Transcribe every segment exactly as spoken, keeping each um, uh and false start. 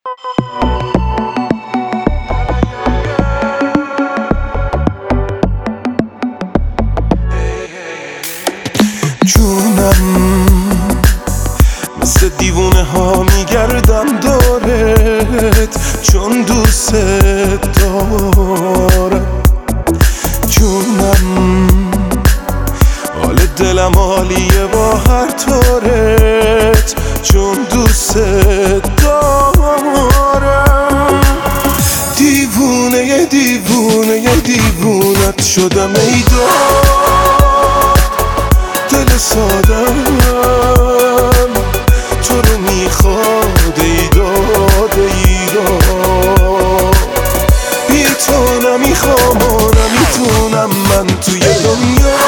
جونم مثل دیوونه ها میگردم دارت، چون دوست دارم. جونم حال دلم عالیه با هر طورت، چون دوست دارم. دیوونه یه دیوونه یه دیوونت شدم ای داد، دل سادم تو رو میخواد ای داد ای داد. بی تو نمیخوام و نمیتونم من توی دنیا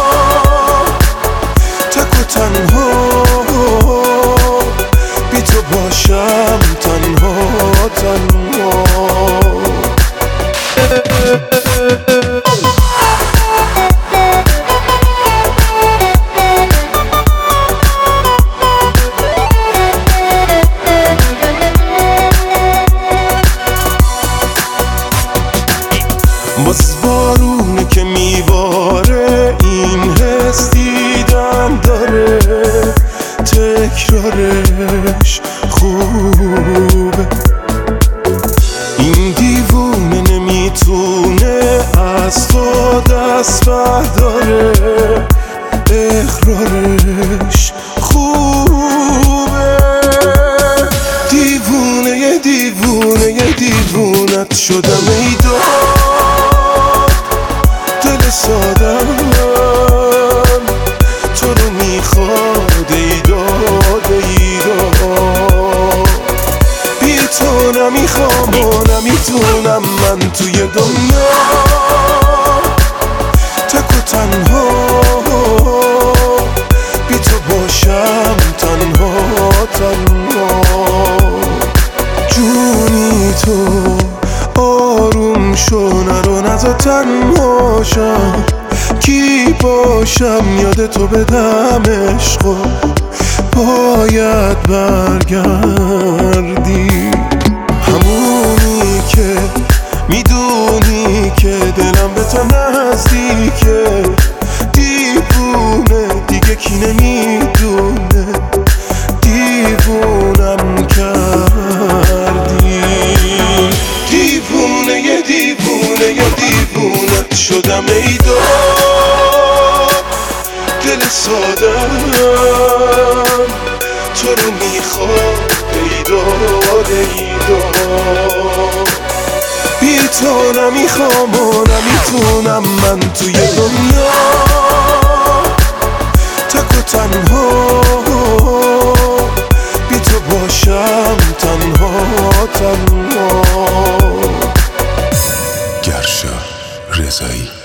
تک و تنها بی تو باشم تنها تنها. باز بارونه که میباره، این حس دیدم داره، تکرارش خوبه. این دیوونه نمیتونه از تو دست برداره، اقرارش خوبه. دیوونه یه دیوونه یه دیوونت شدم ای داد، دل سادم تو رو میخواد ای داد ای داد. بی تو نمیخوام و نمیتونم من توی دنیا تک و تنها بی تو باشم تنها تنها. جونی تو آروم شو، نرو نزا تنها شم، کی باشم یاد تو بدم عشقو باید برگردی. همونی که میدونی که دلم به تو نزدیکه، دیوونه دیگه کی نمیدونه دیوونم کردی. دیوونه یه دیوونه یه دیوونت شدم ای داد، دل سادم تو رو میخواد ای داد ای داد. بی تو نمیخوام و نمیتونم من توی دنیا تک و تنها بی تو باشم تنها تنها. گرشا رضایی.